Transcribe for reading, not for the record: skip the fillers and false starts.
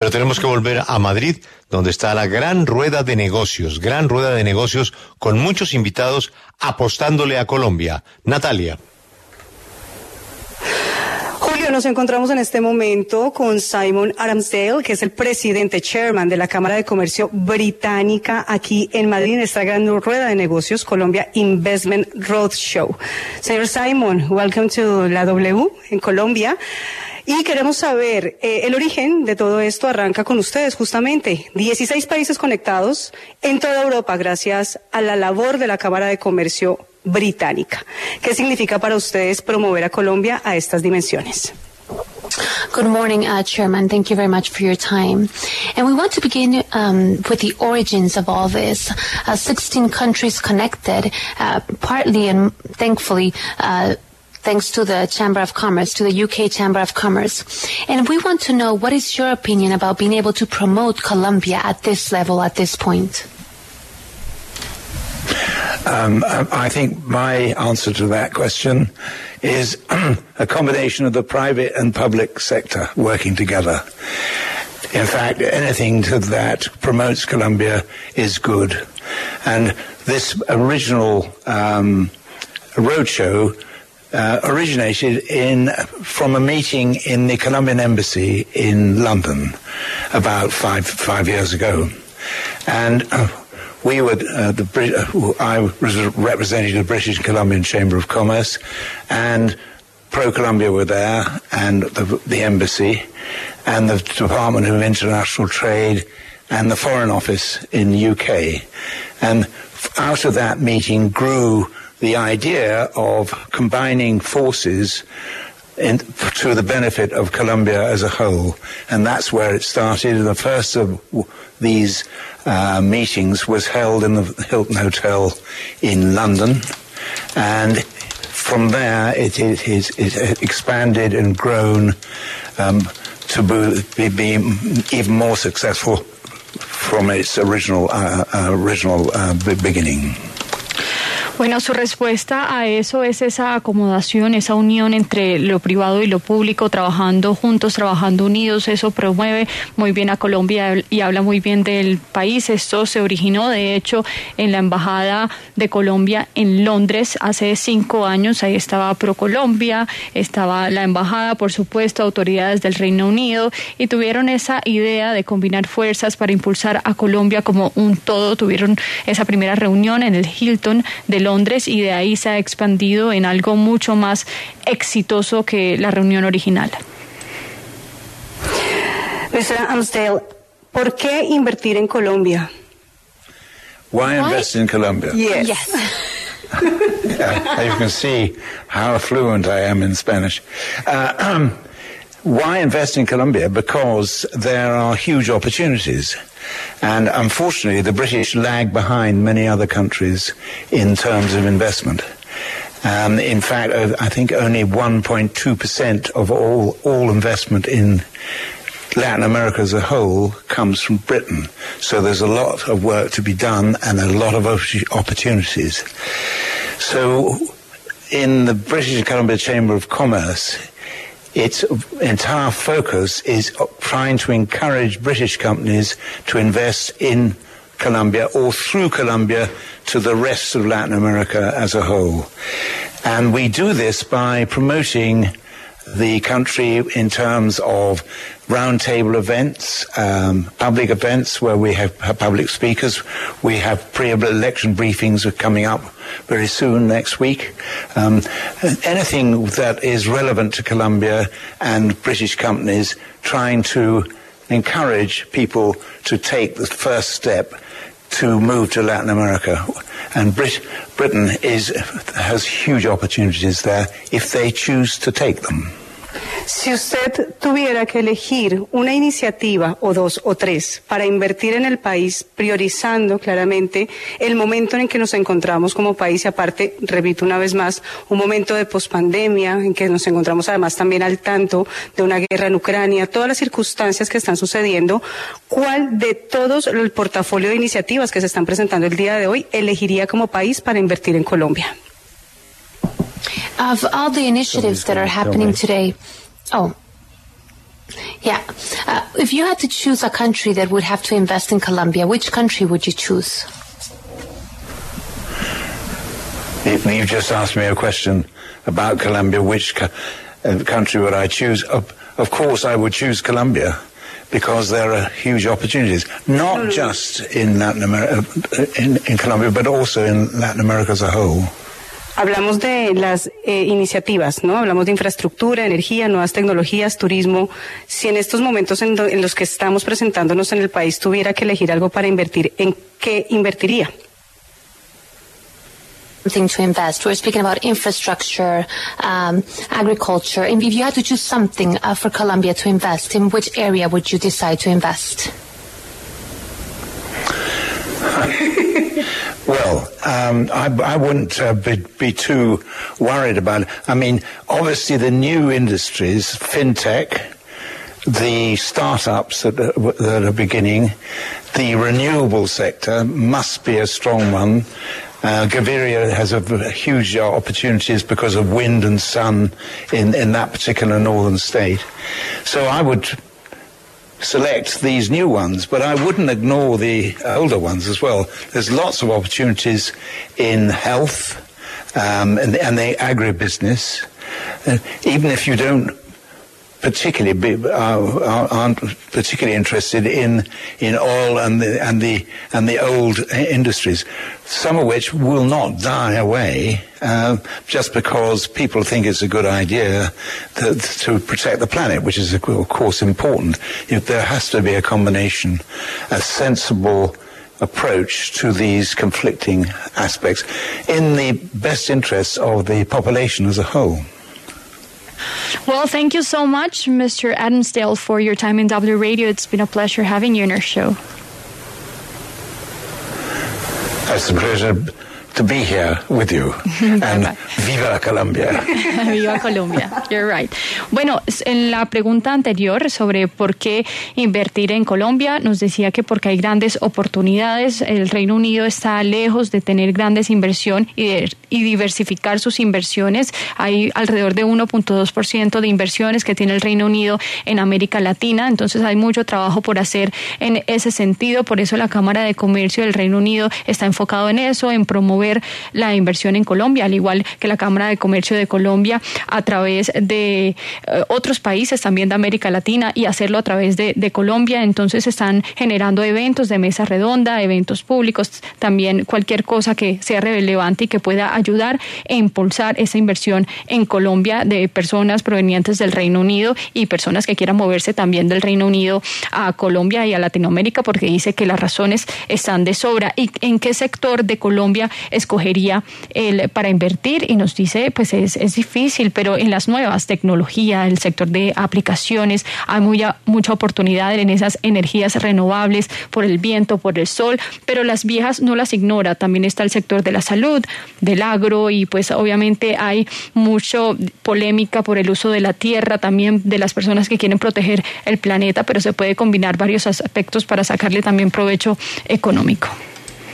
Pero tenemos que volver a Madrid, donde está la gran rueda de negocios con muchos invitados apostándole a Colombia. Natalia. Julio, nos encontramos en este momento con Simon Armsdale, que es el presidente, chairman de la Cámara de Comercio Británica aquí en Madrid, en esta gran rueda de negocios, Colombia Investment Roadshow. Señor Simon, welcome to la W en Colombia. Y queremos saber, el origen de todo esto arranca con ustedes justamente. 16 países conectados en toda Europa gracias a la labor de la Cámara de Comercio Británica. ¿Qué significa para ustedes promover a Colombia a estas dimensiones? Good morning, Chairman. Thank you very much for your time. And we want to begin with the origins of all this. 16 countries connected, partly and thankfully, thanks to the Chamber of Commerce, to the UK Chamber of Commerce. And we want to know, what is your opinion about being able to promote Colombia at this level, at this point? I think my answer to that question is a combination of the private and public sector working together. In fact, anything that promotes Colombia is good. And this original roadshow originated from a meeting in the Colombian embassy in London about five years ago. And we were I was representing the British and Colombian Chamber of Commerce, and Pro-Colombia were there, and the embassy, and the Department of International Trade, and the Foreign Office in the UK. And out of that meeting grew the idea of combining forces to the benefit of Colombia as a whole. And that's where it started. The first of these meetings was held in the Hilton Hotel in London. And from there, it expanded and grown to be even more successful from its original beginning. Bueno, su respuesta a eso es esa acomodación, esa unión entre lo privado y lo público, trabajando juntos, trabajando unidos. Eso promueve muy bien a Colombia y habla muy bien del país. Esto se originó, de hecho, en la Embajada de Colombia en Londres hace 5 años. Ahí estaba ProColombia, estaba la Embajada, por supuesto, autoridades del Reino Unido, y tuvieron esa idea de combinar fuerzas para impulsar a Colombia como un todo. Tuvieron esa primera reunión en el Hilton de Londres, y de ahí se ha expandido en algo mucho más exitoso que la reunión original. Mr. Armsdale, ¿por qué invertir en Colombia? Why invest in Colombia? Yes. You can see how fluent I am in Spanish. Why invest in Colombia? Because there are huge opportunities. And unfortunately, the British lag behind many other countries in terms of investment. In fact, I think only 1.2% of all investment in Latin America as a whole comes from Britain. So there's a lot of work to be done and a lot of opportunities. So in the British and Columbia Chamber of Commerce, its entire focus is trying to encourage British companies to invest in Colombia or through Colombia to the rest of Latin America as a whole. And we do this by promoting the country in terms of roundtable events, public events where we have public speakers. We have pre-election briefings are coming up very soon, next week. Anything that is relevant to Colombia and British companies, trying to encourage people to take the first step to move to Latin America. And Britain has huge opportunities there if they choose to take them. Si usted tuviera que elegir una iniciativa, o dos, o tres, para invertir en el país, priorizando claramente el momento en que nos encontramos como país, y aparte, repito una vez más, un momento de pospandemia, en que nos encontramos además también al tanto de una guerra en Ucrania, todas las circunstancias que están sucediendo, ¿cuál de todos el portafolio de iniciativas que se están presentando el día de hoy elegiría como país para invertir en Colombia? Of all the initiatives that are happening today, Yeah. If you had to choose a country that would have to invest in Colombia, which country would you choose? You just asked me a question about Colombia. Which country would I choose? Of course, I would choose Colombia because there are huge opportunities, not just in Latin America, in Colombia, but also in Latin America as a whole. Hablamos de las iniciativas, ¿no? Hablamos de infraestructura, energía, nuevas tecnologías, turismo. Si en estos momentos en los que estamos presentándonos en el país tuviera que elegir algo para invertir, ¿en qué invertiría? Something to invest. We're speaking about infrastructure, agriculture. And if you had to choose something for Colombia to invest, in which area would you decide to invest? Well, I wouldn't be too worried about it. I mean, obviously the new industries, fintech, the startups that are beginning, the renewable sector must be a strong one. Gaviria has huge opportunities because of wind and sun in that particular northern state. So I would select these new ones, but I wouldn't ignore the older ones as well. There's lots of opportunities in health and the agribusiness. Even if you don't aren't particularly interested in oil and the old industries, some of which will not die away just because people think it's a good idea to protect the planet, which is of course important. There has to be a combination, a sensible approach to these conflicting aspects in the best interests of the population as a whole. Well, thank you so much, Mr. Adamsdale, for your time in W Radio. It's been a pleasure having you in our show. It's a pleasure to be here with you. And viva Colombia. Viva Colombia. You're right. Bueno, en la pregunta anterior sobre por qué invertir en Colombia, nos decía que porque hay grandes oportunidades. El Reino Unido está lejos de tener grandes inversión y diversificar sus inversiones. Hay alrededor de 1.2% de inversiones que tiene el Reino Unido en América Latina. Entonces hay mucho trabajo por hacer en ese sentido. Por eso la Cámara de Comercio del Reino Unido está enfocado en eso, en promover la inversión en Colombia, al igual que la Cámara de Comercio de Colombia a través de otros países también de América Latina y hacerlo a través de Colombia. Entonces están generando eventos de mesa redonda, eventos públicos, también cualquier cosa que sea relevante y que pueda ayudar e impulsar esa inversión en Colombia de personas provenientes del Reino Unido y personas que quieran moverse también del Reino Unido a Colombia y a Latinoamérica, porque dice que las razones están de sobra. ¿Y en qué sector de Colombia escogería él para invertir? Y nos dice, pues es difícil, pero en las nuevas tecnologías, el sector de aplicaciones, hay mucha oportunidad en esas energías renovables, por el viento, por el sol, pero las viejas no las ignora. También está el sector de la salud, del agro, y pues obviamente hay mucho polémica por el uso de la tierra, también de las personas que quieren proteger el planeta, pero se puede combinar varios aspectos para sacarle también provecho económico.